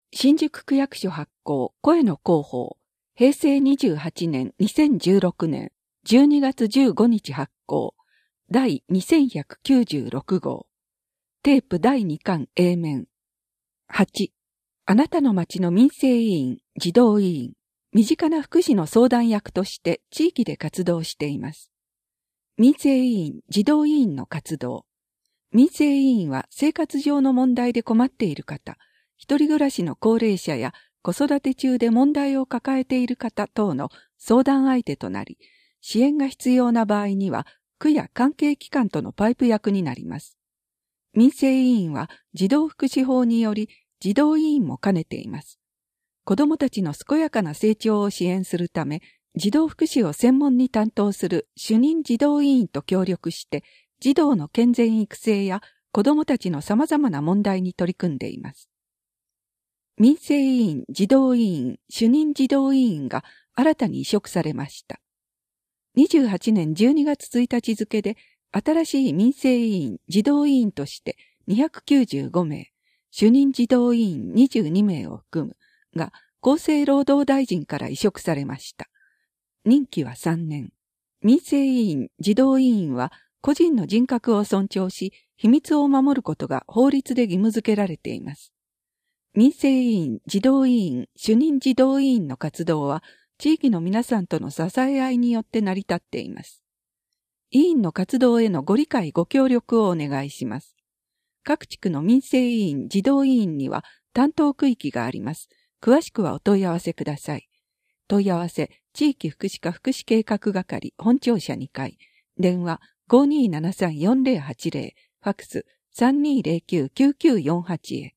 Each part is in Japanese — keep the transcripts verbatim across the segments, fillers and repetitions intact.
新宿区役所発行声の広報へいせいにじゅうはちねんにせんじゅうろくねんじゅうにがつじゅうごにち発行第にせんひゃくきゅうじゅうろくごうテープだいにかん A 面はちあなたの町の民生委員児童委員身近な福祉の相談役として地域で活動しています。民生委員児童委員の活動民生委員は生活上の問題で困っている方一人暮らしの高齢者や子育て中で問題を抱えている方等の相談相手となり、支援が必要な場合には、区や関係機関とのパイプ役になります。民生委員は児童福祉法により、児童委員も兼ねています。子どもたちの健やかな成長を支援するため、児童福祉を専門に担当する主任児童委員と協力して、児童の健全育成や子どもたちの様々な問題に取り組んでいます。民生委員、児童委員、主任児童委員が新たに委嘱されました。にじゅうはちねんじゅうにがつついたち付で新しい民生委員、児童委員としてにひゃくきゅうじゅうごめい、主任児童委員にじゅうにめいを含むが厚生労働大臣から委嘱されました。任期はさんねん。民生委員、児童委員は個人の人格を尊重し、秘密を守ることが法律で義務付けられています。民生委員、児童委員、主任児童委員の活動は、地域の皆さんとの支え合いによって成り立っています。委員の活動へのご理解ご協力をお願いします。各地区の民生委員、児童委員には担当区域があります。詳しくはお問い合わせください。問い合わせ、地域福祉課福祉計画係、本庁舎にかい、電話 ごーにーななさんよんぜろはちぜろ、ファックス さんにーぜろきゅうきゅうきゅうよんはち へ。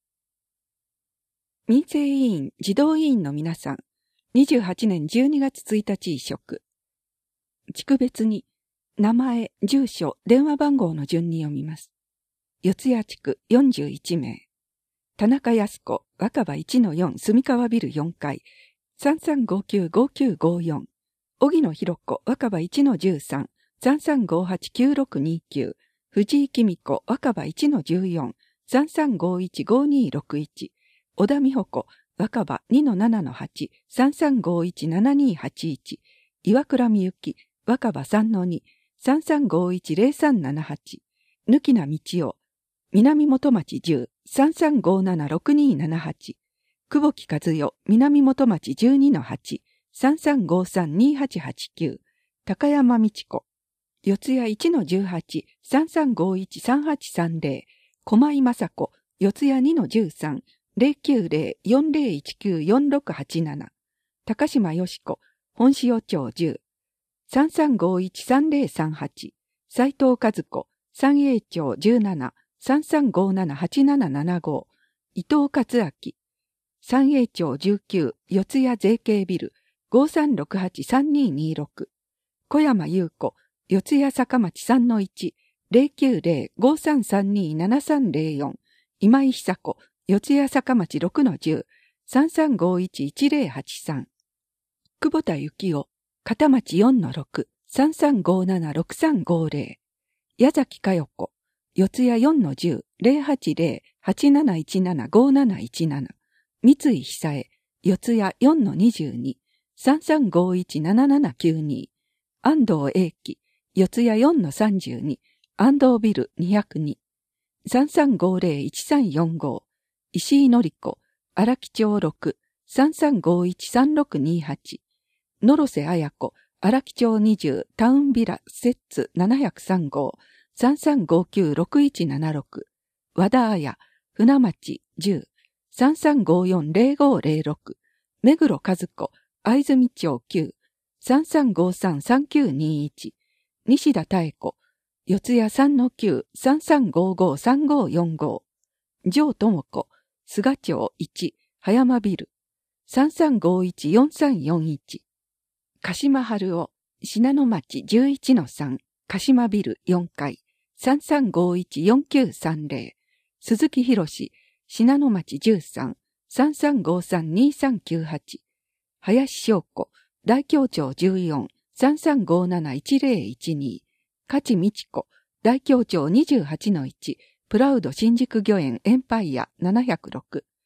民生委員、児童委員の皆さん、にじゅうはちねんじゅうにがつついたち委嘱。地区別に、名前、住所、電話番号の順に読みます。四谷地区よんじゅういちめい。田中康子、若葉 いちのよん 住川ビルよんかい、さんさんごきゅうごきゅうごよん。荻野博子、若葉 いちのじゅうさん、さんさんごはちきゅうろくにきゅう。藤井紀美子、若葉 いちのじゅうよん、さんさんごいちごにろくいち。小田美穂子、若葉 にのななのはち、さんさんごいちななにはちいち、岩倉美幸、若葉 さんのに、さんさんごいちぜろさんななはち、ぬきなみちお、南元町じゅう、さんさんごななろくにななはち、久保木和代、南元町じゅうにのはち、さんさんごさんにはちはちきゅう、高山美智子、四谷 いちのじゅうはち、さんさんごいちさんはちさんぜろ、駒井雅子、四谷 にのじゅうさん、ゼロきゅうゼロ よんゼロいちきゅう よんろくはちなな、高島よし子、本塩町じゅう、さんさんごいちさんぜろさんはち、斉藤和子、三栄町じゅうなな、さんさんごななはちななななご、伊藤克明、三栄町じゅうきゅう、四谷税系ビル、ごさんろくはちさんににろく、小山優子、四谷坂町 さんのいち、ゼロきゅうゼロ ごさんさんにななさんぜろよん、今井久子、四谷坂町 ろくのじゅう、さんさんごいちいちぜろはちさん。久保田幸男、片町 よんのろく、さんさんごななろくさんごぜろ。矢崎佳代子、四谷 よんのじゅう、ゼロはちゼロ はちなないちなな ごなないちなな。三井久江、四谷 よんのにじゅうに、さんさんごいちななななきゅうに。安藤英樹、四谷 よんのさんじゅうに、安藤ビルにひゃくに。さんさんごゼロいちさんよんご。石井のり子、荒木町ろく、さんさんごいちさんろくにはち、野呂瀬彩子、荒木町にじゅう、タウンビラ、摂津ななぜろさんご、さんさんごきゅうろくいちななろく、和田彩、船町じゅう、さんさんごよんゼロごゼロろく、目黒和子、藍住町きゅう、さんさんごさんさんきゅうにいち、西田妙子、四谷 さんのきゅう、さんさんごごさんごよんご、城智子、菅町いち、葉山ビル、さんさんごいちよんさんよんいち、鹿島春夫、信濃町 じゅういちのさん、鹿島ビルよんかい、さんさんごいちよんきゅうさんぜろ、鈴木博士、信濃町じゅうさん、さんさんごさんにさんきゅうはち、林翔子、大京町じゅうよん、さんさんごなないちぜろいちに、勝美智子、大京町 にじゅうはちのいち、プラウド新宿御苑エンパイアななぜろろく、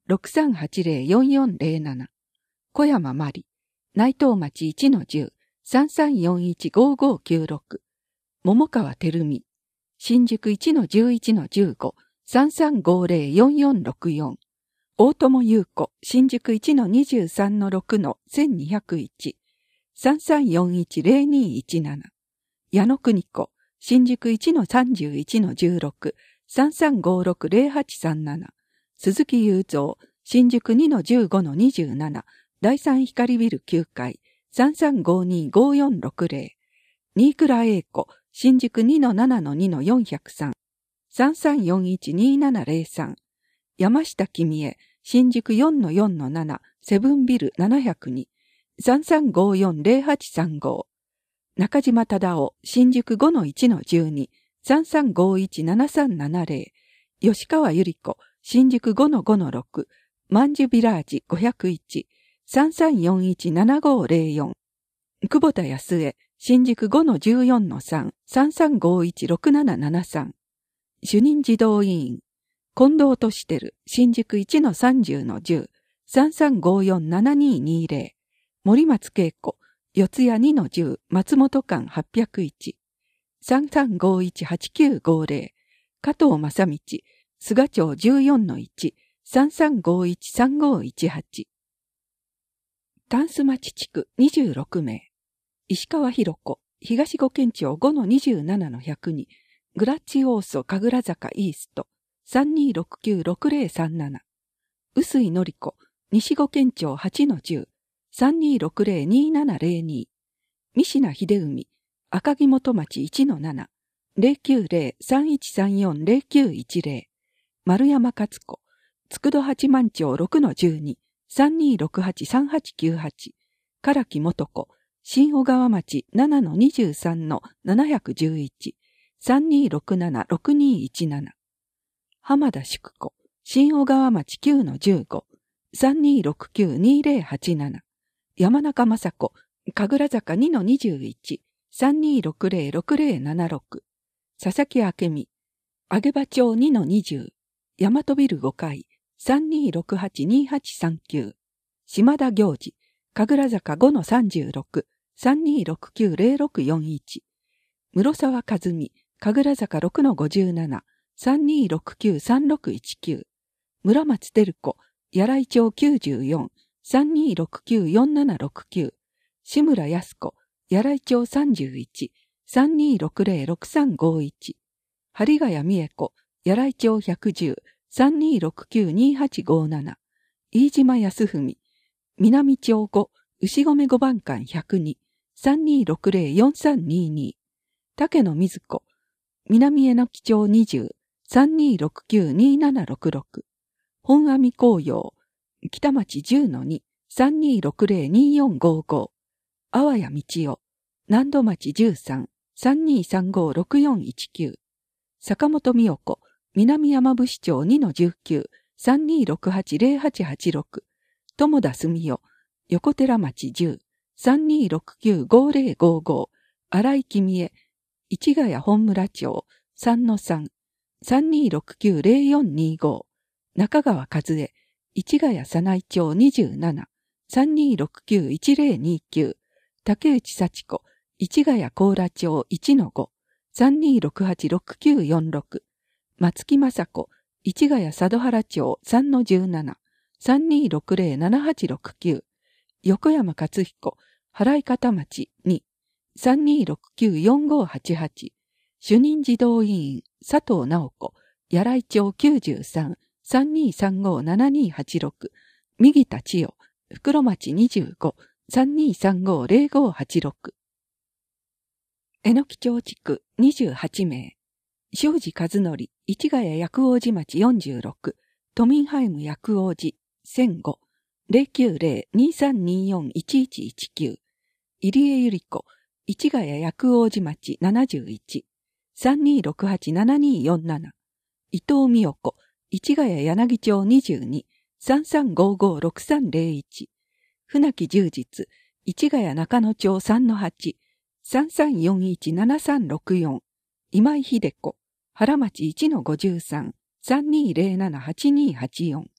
ろくさんはちゼロ よんよんゼロなな、小山まり、内藤町 いちのじゅう、さんさんよんいち ごごきゅうろく、桃川照美、新宿 いちのじゅういちのじゅうご、さんさんごゼロ よんよんろくよん、大友優子、新宿 いちのにじゅうさんのろくのせんにひゃくいち、さんさんよんいち ゼロにいちなな、矢野邦子、新宿 いちのさんじゅういちのじゅうろく、さんさんごろくゼロはちさんなな、鈴木雄三、新宿 にのじゅうごのにじゅうなな、第三光ビルきゅうかい、さんさんごに ごよんろくゼロ、新倉栄子、新宿 にのななのにのよんぜろさん、さんさんよんいち にななゼロさん、山下君江、新宿 よんのよんのなな、セブンビルななぜろに、さんさんごよん ゼロはちさんご、中島忠夫、新宿 ごのいちのじゅうに、さんさんごいち ななさんななゼロ、吉川ゆり子、新宿 ごのごのろく、マンジュビラージごひゃくいち、さんさんよんいち ななごゼロよん、久保田康江、新宿 ごのじゅうよんのさん、さんさんごいち ろくななななさん、主任児童委員、近藤俊輝、新宿 いちのさんじゅうのじゅう、さんさんごよん ななににゼロ、森松恵子、四谷 にのじゅう、松本館はっぴゃくいち、さんさんごいち はちきゅうごゼロ、加藤正道、菅町 じゅうよんのいち、さんさんごいち さんごいちはち。タンス町地区にじゅうろくめい、石川博子、東五軒町 ごのにじゅうななのひゃくに、グラッチオーソ神楽坂イースト、さんにろくきゅうろくゼロさんなな、臼井典子、西五軒町はちのじゅう、さんにろくゼロにななゼロに、三品秀海、赤城元町 いちのなな、ゼロきゅうゼロ さんいちさんよん ゼロきゅういちゼロ、丸山勝子、佃八幡町ろくのじゅうに、さんにろくはち さんはちきゅうはち、唐木元子、新小川町ななのにじゅうさんのなないいち、さんにろくなな ろくにいちなな、浜田淑子、新小川町きゅうのじゅうご、さんにろくきゅう にゼロはちなな、山中雅子、神楽坂 にのにじゅういち、さんにろくゼロ ろくゼロななろく、佐々木明美、揚場町 にのにじゅう、大和ビルごかい、さんにろくはち にはちさんきゅう、島田行司、神楽坂 ごのさんじゅうろく、さんにろくきゅう ゼロろくよんいち、室沢和美、神楽坂 ろくのごじゅうなな、さんにろくきゅう さんろくいちきゅう、村松照子、柳井町きゅうじゅうよん、さんにろくきゅう よんななろくきゅう、志村康子、柳井町さんじゅういち、さんにろくゼロ ろくさんごいち、針ヶ谷美恵子、柳井町ひゃくじゅう、さんにろくきゅう にはちごなな、飯島康文、南町ご、牛込ご番館ひゃくに、さんにろくゼロ よんさんにに、竹野瑞子、南榎木町にじゅう、さんにろくきゅう にななろくろく、本阿弥紅葉、北町 じゅうのに、さんにろくゼロ によんごご、阿波谷道夫、南戸町じゅうさん、さんにさんご ろくよんいちきゅう、坂本美代子、南山伏町 にのじゅうきゅう、さんにろくはち ゼロはちはちろく、友田澄代、横寺町じゅう、さんにろくきゅう ごゼロごご、荒井君江、市ヶ谷本村町さんのさん、さんにろくきゅう ゼロよんにご、中川和江、市ヶ谷早内町にじゅうなな、さんにろくきゅう いちゼロにきゅう、竹内幸子、市ヶ谷高良町いちのご、さんにろくはち ろくきゅうよんろく、松木雅子、市ヶ谷佐渡原町さんのじゅうなな、さんにろくゼロ ななはちろくきゅう、横山勝彦、原井方町に、さんにろくきゅう よんごはちはち、主任児童委員佐藤直子、柳井町きゅうじゅうさん、さんにさんご ななにはちろく、右田千代、袋町にじゅうご、さんにさんご ゼロごはちろく。榎木町地区にじゅうはちめい、庄司和則、市ヶ谷薬王寺町よんじゅうろく、都民ハイム薬王寺せんご、ゼロきゅうゼロ にさんによん いちいちいちきゅう、入江ゆり子、市ヶ谷薬王寺町ななじゅういち、さんにろくはち ななによんなな、伊藤美代子、市ヶ谷柳町にじゅうに、さんさんごごろくさんゼロいち、船木充実、市ヶ谷中野町さんのはち、さんさんよんいち ななさんろくよん、今井秀子、原町いちのごじゅうさん、さんにゼロなな はちにはちよん、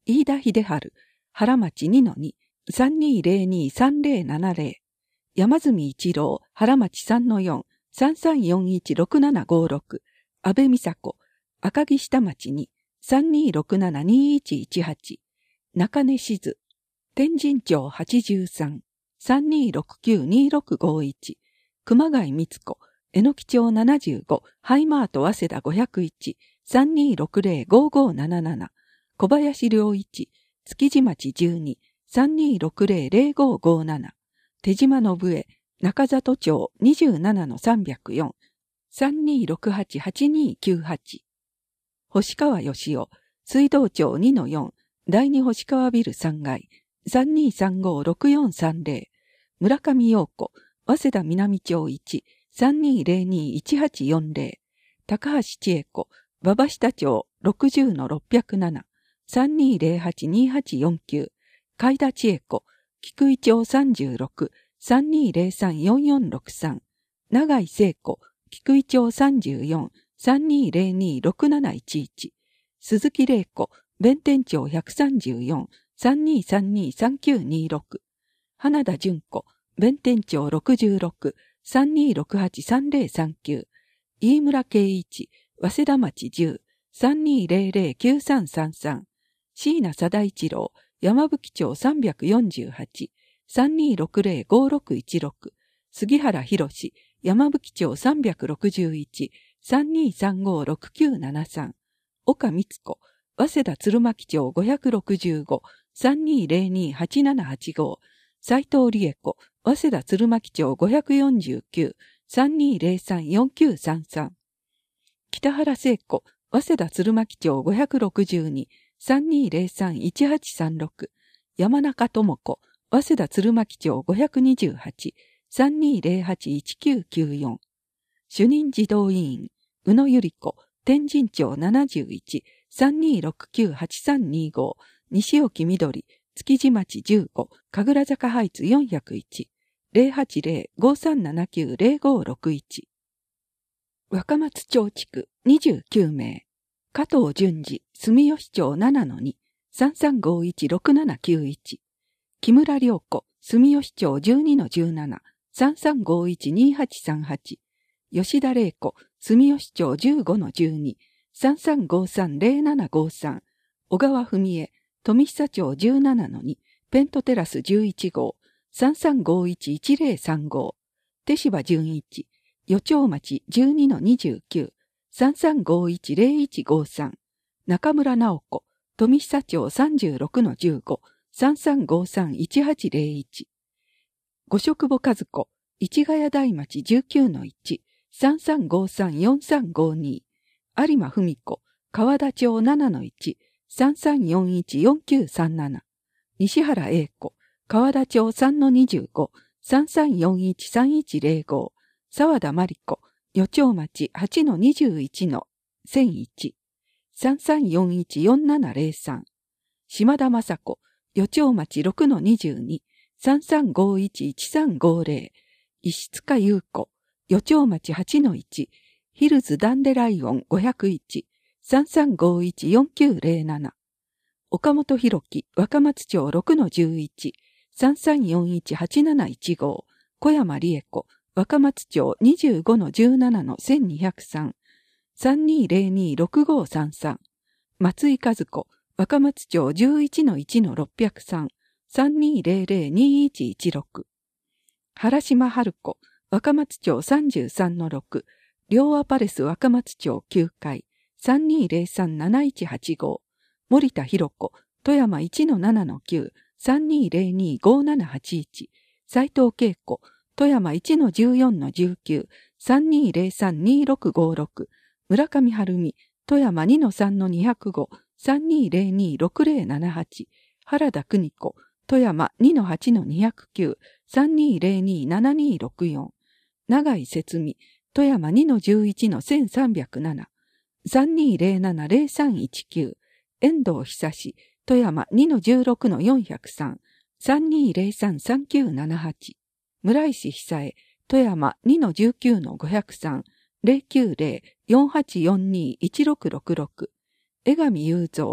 飯田秀治、原町 にのに、さんにーぜろにーさんぜろななぜろ、山住一郎、原町 さんのよん、さんさんよんいちろくななごろく、安倍美佐子、赤城下町に、さんにーろくななにーいちいちはち、中根静、天神町はちじゅうさん、さんにーろくきゅうにーろくごいち、熊谷光子、えのき町ななじゅうご、ハイマート早稲田ごひゃくいち、さんにーろくぜろごごなななな、小林良一、築地町じゅうに、さんにーろくぜろぜろごごなな、手島信江、中里町 にじゅうななのさんびゃくよん、さんにーろくはちはちにーきゅうはち、星川義雄、水道町 にのよん、第二星川ビルさんがい、さんにーさんごろくよんさんぜろ、村上陽子、早稲田南町いち、さんにーぜろにーいちはちよんぜろ、高橋千恵子、馬場下町ろくじゅうのろっぴゃくなな、さんにーぜろはちにーはちよんきゅう、海田千恵子、菊井町さんじゅうろく、さんにーぜろさんよんよんろくさん、長井聖子、菊井町さんじゅうよん、さんにーぜろにーろくなないちいち、鈴木玲子、弁天町ひゃくさんじゅうよん、さんにーさんにーさんきゅうにーろく、花田純子、弁天町ろくじゅうろく、さんにーろくはちさんぜろさんきゅう、飯村圭一、早稲田町じゅう、さんにーぜろぜろきゅうさんさんさん、椎名貞一郎、山吹町さんびゃくよんじゅうはち、さんにーろくぜろごろくいちろく、杉原博士、山吹町さんびゃくろくじゅういち、さんにーさんごろくきゅうななさん、岡光子、早稲田鶴巻町ごひゃくろくじゅうご、さんにーぜろにーはちななはちご、斉藤理恵子、早稲田鶴巻町ごひゃくよんじゅうきゅう、さんにーぜろさんよんきゅうさんさん、北原聖子、早稲田鶴巻町ごひゃくろくじゅうに、さんにーぜろさんいちはちさんろく、山中智子、早稲田鶴巻町ごひゃくにじゅうはち、さんにーぜろはちいちきゅうきゅうよん、主任児童委員、宇野由里子、天神町ななじゅういち、さんにーろくきゅうはちさんにーご、西沖緑、築地町じゅうご、神楽坂ハイツよんぜろいち、ぜろはちぜろごさんななきゅうぜろごろくいち、若松町地区にじゅうきゅうめい、加藤淳二、住吉町ななのに、さんさんごいちろくななきゅういち、木村良子、住吉町じゅうにのじゅうなな、さんさんごいちにはちさんはち、吉田玲子、住吉町じゅうごのじゅうに、さんさんごさんぜろななごさん、小川文江、富久町じゅうななのに、ペントテラスじゅういちごう、さんさんごいちいちぜろさんご、手柴純一、余町町じゅうにのにじゅうきゅう、さんさんごいちぜろいちごさん、中村直子、富久町さんじゅうろくのじゅうご、さんさんごさんいちはちぜろいち、五色母和子、市ヶ谷台町じゅうきゅうのいち、さんさんごさんよんさんごに、有馬文子、川田町ななのいち、さんさんよんいちよんきゅうさんなな、西原英子、川田町さんのにじゅうご、さんさんよんいちさんいちぜろご、沢田真理子、余町町はちのにじゅういちのせんいち、さんさんよんいちよんななぜろさん、島田雅子、余町町ろくのにじゅうに、さんさんごいちいちさんごぜろ、石塚優子、余町町はちのいち、ヒルズダンデライオンごひゃくいち、さんさんごいちよんきゅうぜろなな、岡本博樹、若松町ろくのじゅういち、さんさんよんいちはちなないちご、小山理恵子、若松町にじゅうごのじゅうななのせんにひゃくさん、さんにーぜろにろくごさんさん、松井和子、若松町じゅういちのいちのろっぴゃくさん、さんにーぜろぜろにいちいちろく、原島春子、若松町さんじゅうさんのろく、両アパレス若松町きゅうかい、さんにーぜろさんなないちはちご、森田博子、富山いちのななのきゅう、さんにーぜろにごななはちいち、斉藤恵子、富山いちのじゅうよんのじゅうきゅう、さんにーぜろさんにろくごろく、村上春美、富山にのさんのにひゃくご、さんにーぜろにろくぜろななはち、原田邦子、富山にのはちのにひゃくきゅう、さんにーぜろにななにろくよん、長井節美、富山にのじゅういちのせんさんびゃくなな、さんにーぜろななぜろさんいちきゅう、遠藤久志、富山にのじゅうろくのよんひゃくさん、さんにーぜろさんさんきゅうななはち、村石久恵、富山にのじゅうきゅうのごひゃくさん、ぜろきゅうぜろよんはちよんにいちろくろくろく、江上雄三、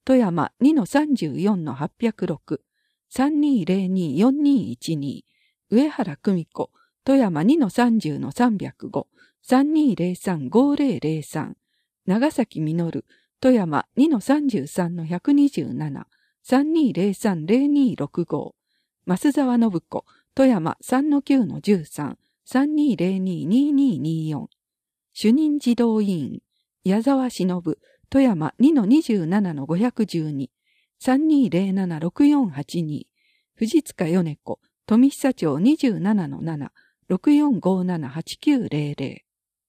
富山 にのさんじゅうよんのはっぴゃくろく、さんにーぜろにーよんにーいちにー、上原久美子、富山 にのさんじゅうのさんびゃくご、さんにーぜろさんごぜろぜろさん、長崎実、富山 にのさんじゅうさんのひゃくにじゅうなな、さんにーぜろさんぜろにーろくご、増沢信子、富山 さんのきゅうのじゅうさん、さんにーぜろにーにーにーにーよん、主任児童委員、矢沢忍、富山 にのにじゅうななのごひゃくじゅうに、さんにーぜろななろくよんはちに、藤塚米子、富久町にじゅうななのなな、ろくよんごななはちきゅうぜろぜ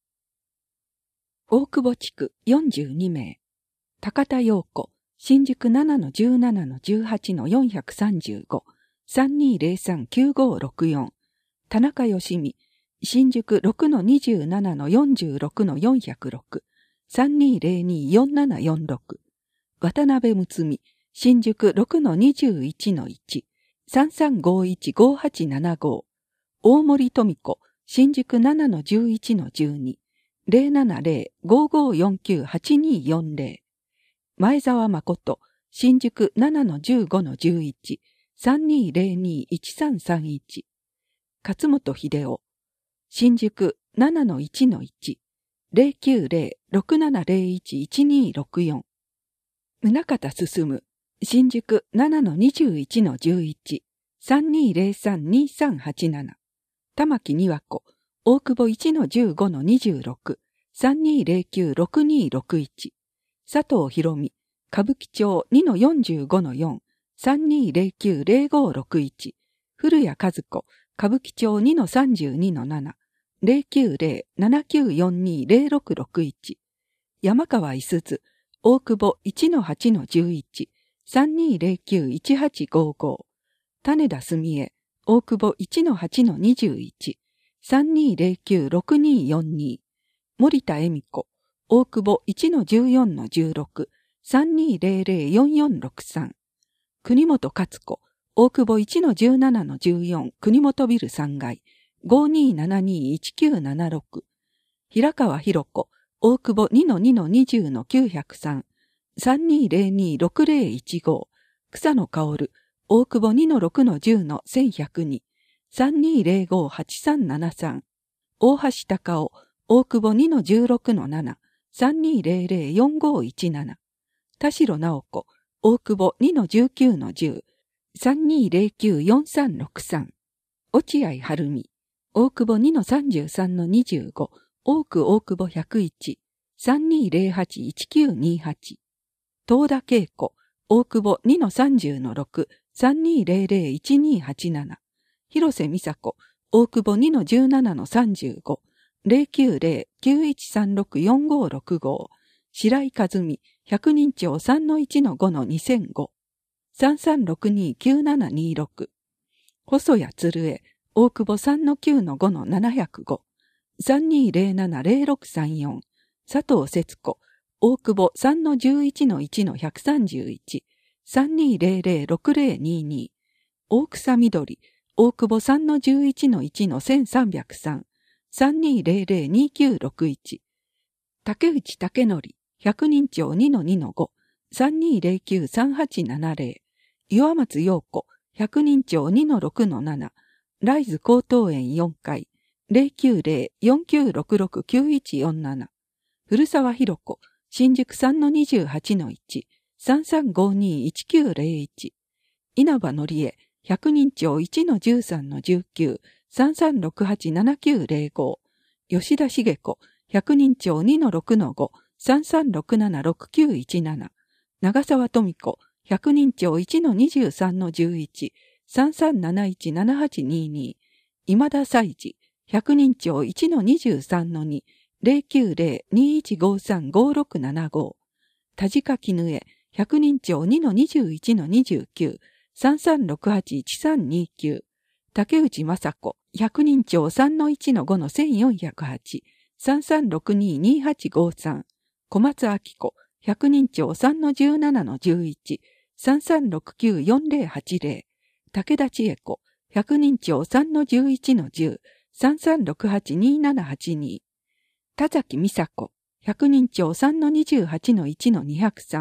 ろ。大久保地区よんじゅうにめい、高田陽子、新宿ななのじゅうななのじゅうはちのよんひゃくさんじゅうご、さんにーぜろさんきゅうごろくよん、田中義美、新宿ろくのにじゅうななのよんじゅうろくのよんひゃくろく、さんにーぜろにーよんななよんろく、渡辺睦美、新宿ろくのにじゅういちのいち、さんさんごいちごはちななご、大森富子、新宿ななのじゅういちのじゅうに、ぜろななぜろごごよんきゅうはちにーよんぜろ、前澤誠、新宿ななのじゅうごのじゅういち、さんにーぜろにーいちさんさんいち、勝本秀夫、新宿ななのいちのいち、ぜろきゅうぜろろくななぜろいちいちにーろくよん、宗像進、新宿ななのにじゅういちのじゅういち、さんにーぜろさんにーさんはちなな、玉木美和子、大久保いちのじゅうごのにじゅうろく、さんにーぜろきゅうろくにーろくいち、佐藤博美、歌舞伎町にのよんじゅうごのよん、さんにーぜろきゅうぜろごろくいち、古谷和子、歌舞伎町にのさんじゅうにのなな、ぜろきゅうぜろななきゅうよんにーぜろろくろくいち、山川いすず、大久保いちのはちのじゅういち、さんにーぜろきゅういちはちごご、種田澄江、大久保いちのはちのにじゅういち、さんにーぜろきゅうろくにーよんに、森田恵美子、大久保いちのじゅうよんのじゅうろく、さんにーぜろぜろよんよんろくさん、国本勝子、大久保いちのじゅうななのじゅうよん、国本ビルさんがい、ごにーななにーいちきゅうななろく、平川博子、大久保にのにのにじゅうのきゅうぜろさん、さんにーぜろにーろくぜろいちご、草野薫、大久保にのろくのじゅうのせんひゃくに、さんにーぜろごはちさんななさん、大橋隆夫、大久保にのじゅうろくのなな、さんにーぜろぜろよんごいちなな、田代直子、大久保にのじゅうきゅうのじゅう、さんにーぜろきゅうよんさんろくさん、落合晴美、大久保にのさんじゅうさんのにじゅうご、大久大久保ひゃくいち、さんにーぜろはちいちきゅうにはち、東田恵子、大久保にのさんじゅうのろく、さんにーぜろぜろいちにーはちなな、広瀬美佐子、大久保にのじゅうななのさんじゅうご、ぜろきゅうぜろきゅういちさんろくよんごろくご、白井和美、百人町さんのいちのごのにせんご、さんさんろくにーきゅうななにーろく、細谷鶴江、大久保さんのきゅうのごのななぜろご、さんにーぜろななぜろろくさんよん、佐藤節子、大久保さんのじゅういちのいちのひゃくさんじゅういち、さんにーぜろぜろろくぜろにーに、大草みどり、大久保さんのじゅういちのいちのせんさんびゃくさん、さんにーぜろぜろにーきゅうろくいち、竹内武則、百人町にのにのご、さんにーぜろきゅうさんはちななぜろ、岩松陽子、百人町にのろくのなな、ライズ高等園よんかい、ぜろきゅうぜろよんきゅうろくろくきゅういちよんなな、古沢博子、新宿さんのにじゅうはちのいち、さんさんごにーいちきゅうぜろいち、稲葉則恵、百人町いちのじゅうさんのじゅうきゅう、さんさんろくはちななきゅうぜろご、吉田茂子、百人町にのろくのご、さんさんろくななろくきゅういちなな、長沢富子、百人町いちのにじゅうさんのじゅういち、さんさんなないちななはちにーに、今田祭治、百人町いちのにじゅうさんのに、ぜろきゅうぜろにいちごさんごろくななご、田近絹江、百人町にのにじゅういちのにじゅうきゅう、さんさんろくはちいちさんにきゅう、竹内正子、百人町さんのいちのごのせんよんひゃくはち、さんさんろくにーにーはちごさん、小松明子、百人町さんのじゅうななのじゅういち、さんさんろくきゅうよんぜろはちぜろ、武田千恵子、百人町さんのじゅういちのじゅう、さんさんろくはちにーななはちに、田崎美佐子、百人町さんのにじゅうはちのいちのにひゃくさん、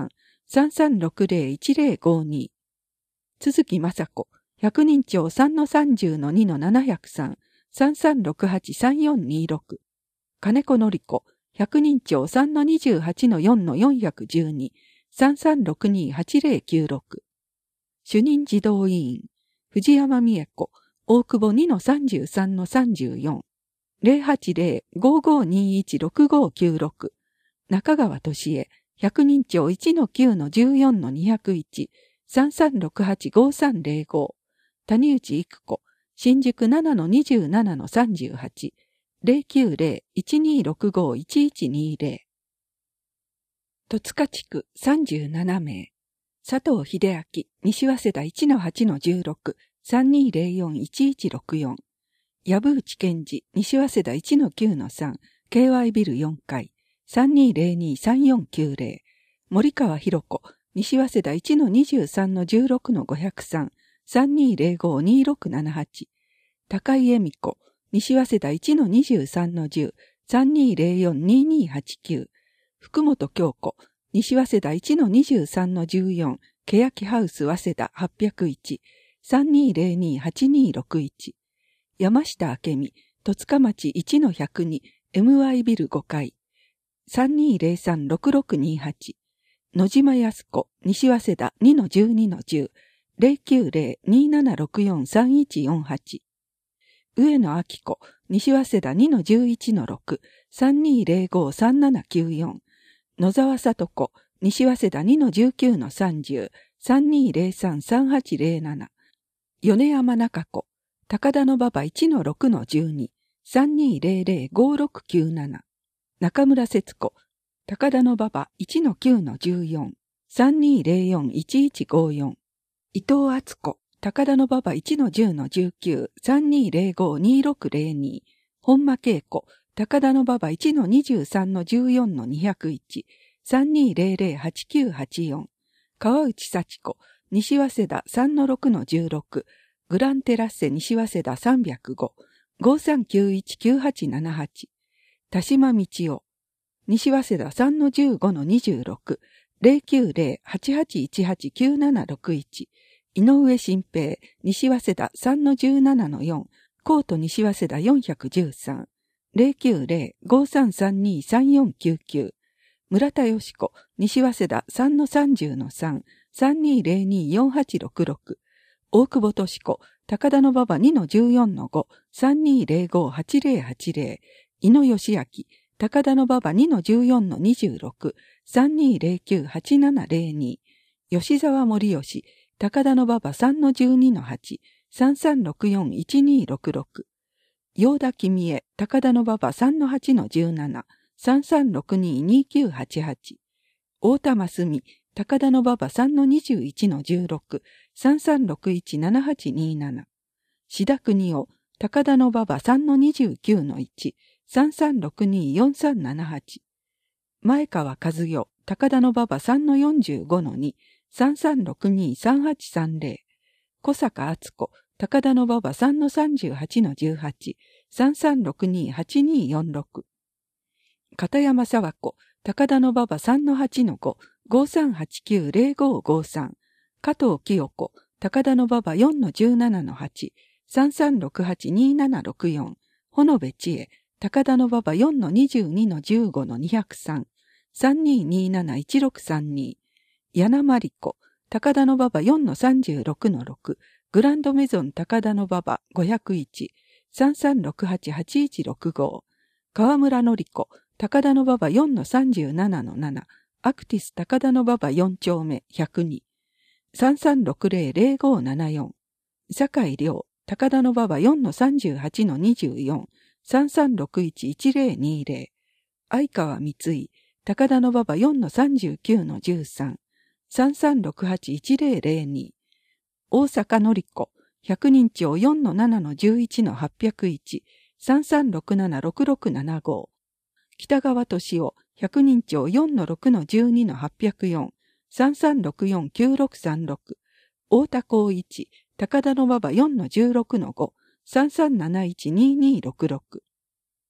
さんさんろくゼロいちゼロごに。鈴木雅子、百人帳 さんのさんじゅうのにのななひゃくさん、さんさんろくはちさんよんにろく。金子のり子、百人帳 さんのにじゅうはちのよんのよんひゃくじゅうに、さんさんろくにはちゼロきゅうろく。主任児童委員、藤山美恵子、大久保 にのさんじゅうさんのさんじゅうよん、ゼロはちゼロ ごごにいち ろくごきゅうろく。中川俊恵、百人帳 いちのきゅうのじゅうよんのにひゃくいち、さんさんろくはちごさんゼロご。谷内育子、新宿 ななのにじゅうななのさんじゅうはち、ゼロきゅうゼロ いちにろくご いちいちにゼロ。戸塚地区さんじゅうななめい。佐藤秀明、西早稲田 いちのはちのじゅうろく、さんにゼロよん いちいちろくよん。藪内健二、西早稲田 いちのきゅうのさん、ケーワイ ビルよんかい、さんにゼロに さんよんきゅうゼロ。森川博子、西早稲田 いちのにじゅうさんのじゅうろくのごひゃくさん、さんにゼロご にろくななはち。高井恵美子、西早稲田 いちのにじゅうさんのじゅう、さんにゼロよん ににはちきゅう。福本京子、西早稲田 いちのにじゅうさんのじゅうよん、欅ハウス早稲田はっぴゃくいち、さんにゼロに はちにろくいち。山下明美、戸塚町 いちのひゃくに、エムワイ ビルごかい、さんにゼロさん ろくろくにはち。野島康子、西早稲田 にのじゅうにのじゅう、ゼロきゅうゼロ にななろくよん さんいちよんはち。上野明子、西早稲田 にのじゅういちのろく、さんにゼロご さんななきゅうよん。野沢聡子、西早稲田 にのじゅうきゅうのさんじゅう、さんにゼロさん さんはちゼロなな。米山中子、高田馬場 いちのろくのじゅうに、さんにゼロゼロ ごろくきゅうなな。中村節子、高田馬場 いちのきゅうのじゅうよん、さんにゼロよん いちいちごよん。伊藤敦子、高田馬場 いちのじゅうのじゅうきゅう、さんにゼロご にろくゼロに。本間恵子、高田馬場 いちのにじゅうさんのじゅうよんのにひゃくいち、さんにゼロゼロ はちきゅうはちよん。川内幸子、西早稲田 さんのろくのじゅうろく、グランテラッセ西早稲田さんびゃくご、ごさんきゅういち きゅうはちななはち。田島道夫、西早稲田 さんのじゅうごのにじゅうろく、ゼロきゅうゼロ はちはちいちはち きゅうななろくいち。井上新平、西早稲田 さんのじゅうななのよん、コート西早稲田よんひゃくじゅうさん、ゼロきゅうゼロ ごさんさんに さんよんきゅうきゅう。村田よし子、西早稲田 さんのさんじゅうのさん、さんにゼロに よんはちろくろく。大久保敏子、高田馬場 にのじゅうよんのご、さんにゼロご はちゼロはちゼロ。井野義明、高田馬場 にのじゅうよんのにじゅうろく、さんにゼロきゅう はちななゼロに。吉沢森吉、高田馬場 さんのじゅうにのはち、さんさんろくよん いちにろくろく。陽田君江、高田馬場 さんのはちのじゅうなな、さんさんろくに にきゅうはちはち。大田真澄、高田馬場 さんのにじゅういちのじゅうろく、さんさんろくいち ななはちになな。志田邦夫、高田馬場 さんのにじゅうきゅうのいち、さんさんろくに よんさんななはち。前川和代、高田馬場 さんのよんじゅうごのに、さんさんろくに さんはちさんゼロ。小坂敦子、高田馬場 さんのさんじゅうはちのじゅうはち、さんさんろくに はちによんろく。片山沢子、高田馬場 さんのはちのご、ごさんはちきゅうゼロごごさん。加藤清子、高田馬場 よんのじゅうななのはち、さんさんろくはち にななろくよん。穂部千恵、高田馬場 よんのにじゅうにのじゅうごのにひゃくさん、さんにになないちろくさんに。柳真理子、高田馬場 よんのさんじゅうろくのろく、グランドメゾン高田馬場ごひゃくいち、さんさんろくはち はちいちろくご。川村のり子、高田馬場 よんのさんじゅうななのなな、アクティス高田馬場よん丁目ひゃくに、さんさんろくゼロ ゼロごななよん。酒井亮、高田馬場 よんのさんじゅうはちのにじゅうよん、さんさんろくいち いちゼロにゼロ。相川光井、高田馬場 よんのさんじゅうきゅうのじゅうさん、さんさんろくはち いちゼロゼロに。大阪のり子、百人帳 よんのななのじゅういちのはっぴゃくいち、さんさんろくなな ろくろくななご。北川敏夫、百人帳 よんのろくのじゅうにのはっぴゃくよん、さんさんろくよん きゅうろくさんろく。大田光一、高田馬場 よんのじゅうろくのご、さんさんなないち ににろくろく。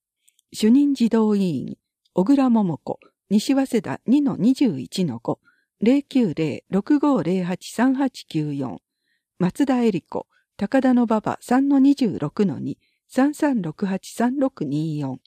主任児童委員、小倉桃子、西早稲田 にのにじゅういちのご、 ゼロきゅうゼロ ろくごゼロはち さんはちきゅうよん、松田恵里子、高田馬場 さんのにじゅうろくのに、さんさんろくはち さんろくによん。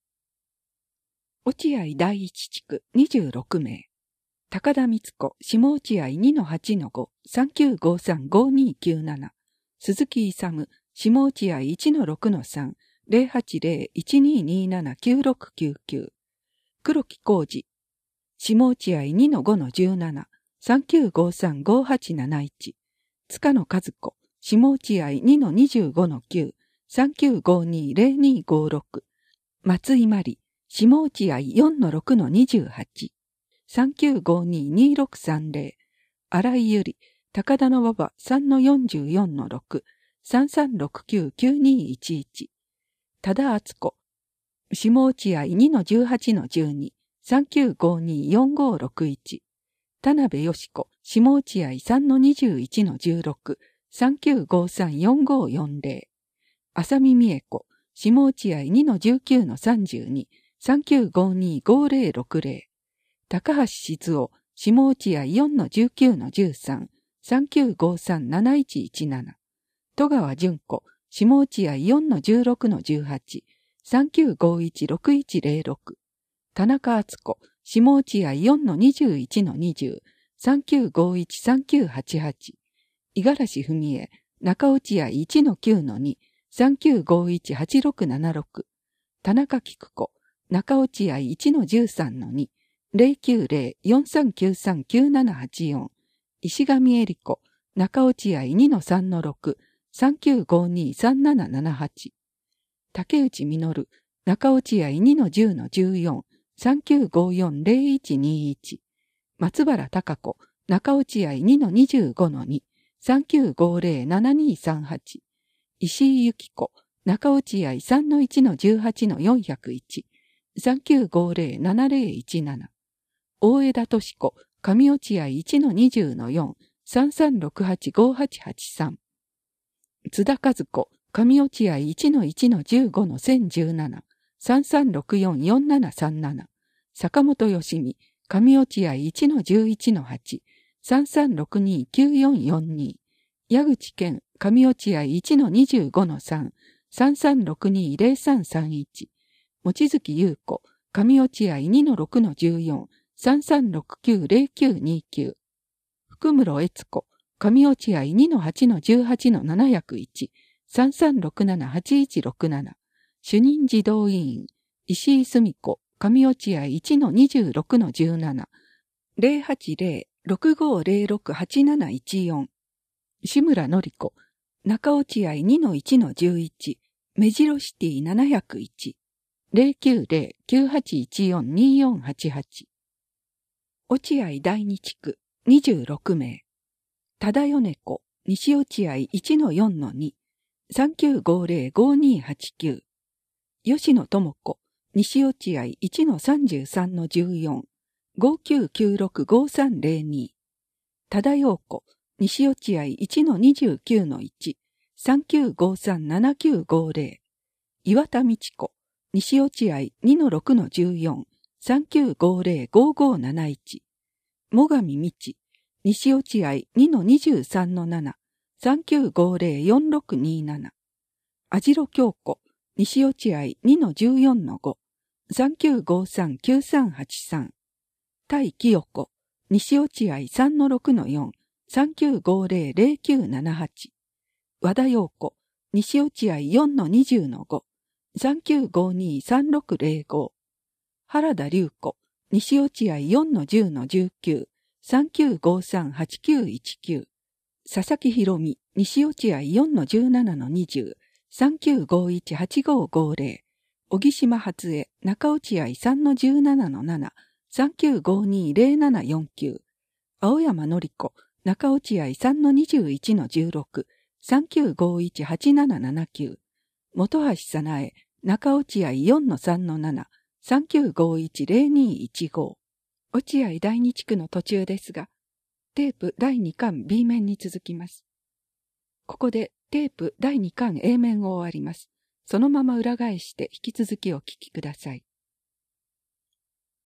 落合第一地区にじゅうろくめい。高田光子、下落合 にのはちのご、さんきゅうごさん ごにきゅうなな。鈴木勇、下落合 いちのろくのさん、ゼロはちゼロ いちにになな きゅうろくきゅうきゅう。黒木浩二、下落合 にのごのじゅうなな、さんきゅうごさん ごはちなないち。塚野和子、下落合 にのにじゅうごのきゅう、さんきゅうごに ゼロにごろく。松井真理、下落合 よんのろくのにじゅうはち。さんきゅうごに にろくさんゼロ。荒井由里、高田馬場 さんのよんじゅうよんのろく、さんさんろくきゅう きゅうにいちいち。多田敦子、下落合 にのじゅうはちのじゅうに、さんきゅうごに よんごろくいち。田辺よし子、下落合 さんのにじゅういちのじゅうろく、さんきゅうごさん よんごよんゼロ。浅見美恵子、下落合 にのじゅうきゅうのさんじゅうに、さんきゅうごに ごゼロろくゼロ。高橋静雄、下落合 よんのじゅうきゅうのじゅうさん、さんきゅうごさん なないちいちなな。戸川純子、下落合 よんのじゅうろくのじゅうはち、さんきゅうごいち ろくいちゼロろく。田中敦子、下落合 よんのにじゅういちのにじゅう、さんきゅうごいち さんきゅうはちはち。五十嵐文江、中落合 いちのきゅうのに、さんきゅうごいち はちろくななろく。田中菊子、中落合 いちのじゅうさんのに、ゼロきゅうゼロ よんさんきゅうさん きゅうななはちよん。石上恵里子、中落合 にのさんのろく、さんきゅうごに さんななななはち。竹内実、中落合 にのじゅうのじゅうよん、さんきゅうごよん ゼロいちにいち。松原貴子、中落合 にのにじゅうごのに、さんきゅうごゼロ ななにさんはち。石井由紀子、中落合 さんのいちのじゅうはちのよんひゃくいち、さんきゅうごゼロ ななゼロいちなな。大枝敏子、上落合 いちのにじゅうのよん、さんさんろくはち ごはちはちさん。津田和子、上落合 いちのいちのじゅうごのせんじゅうなな、さんさんろくよん よんななさんなな。坂本義美、上落合 いちのじゅういちのはち、さんさんろくに きゅうよんよんに。矢口健、上落合 いちのにじゅうごのさん、さんさんろくに ゼロさんさんいち。望月優子、上落合 にのろくのじゅうよん、さんさんろくきゅう ゼロきゅうにきゅう。福室悦子、上落合 にのはちのじゅうはちのななぜろいち、さんさんろくなな はちいちろくなな。主任児童委員、石井澄子、上落合 いちのにじゅうろくのじゅうなな、ゼロはちゼロ ろくごゼロろく はちなないちよん。志村のり子、中落合 にのいちのじゅういち、目白シティななぜろいち、ゼロきゅうゼロ きゅうはちいちよん によんはちはち。落合第二地区にじゅうろくめい。忠米子、西落合 いちのよんのに、さんきゅうごゼロ ごにはちきゅう。吉野智子、西落合 いちのさんじゅうさんのじゅうよん、ごきゅうきゅうろく ごさんゼロに。忠陽子、西落合 いちのにじゅうきゅうのいち、さんきゅうごさん ななきゅうごゼロ。岩田美智子、西落合 にのろくのじゅうよん、さんきゅうごゼロ ごごなないち。最上美智、西落合 にのにじゅうさんのなな、さんきゅうごゼロ よんろくになな。網代京子、西落合 にのじゅうよんのご、さんきゅうごさん きゅうさんはちさん。田清子、西落合 さんのろくのよん、さんきゅうごゼロ ゼロきゅうななはち。和田陽子、西落合 よんのにじゅうのご、さんきゅうごに さんろくゼロご。原田隆子、西落合 よんのじゅうのじゅうきゅう、さんきゅうごさん はちきゅういちきゅう。佐々木博美、西落合 よんのじゅうななのにじゅう、さんきゅうごいち はちごごゼロ。小木島初江、中落合 さんのじゅうななのなな、さんきゅうごに ゼロななよんきゅう。青山のり子、中落合 さんのにじゅういちのじゅうろく、さんきゅうごいち はちななななきゅう。本橋早苗、中落合 よんのさんのなな、さんきゅうごいち ゼロにいちご。落合第二地区の途中ですが、テープだいにかん B 面に続きます。ここでテープだいにかん A 面を終わります。そのまま裏返して引き続きお聞きください。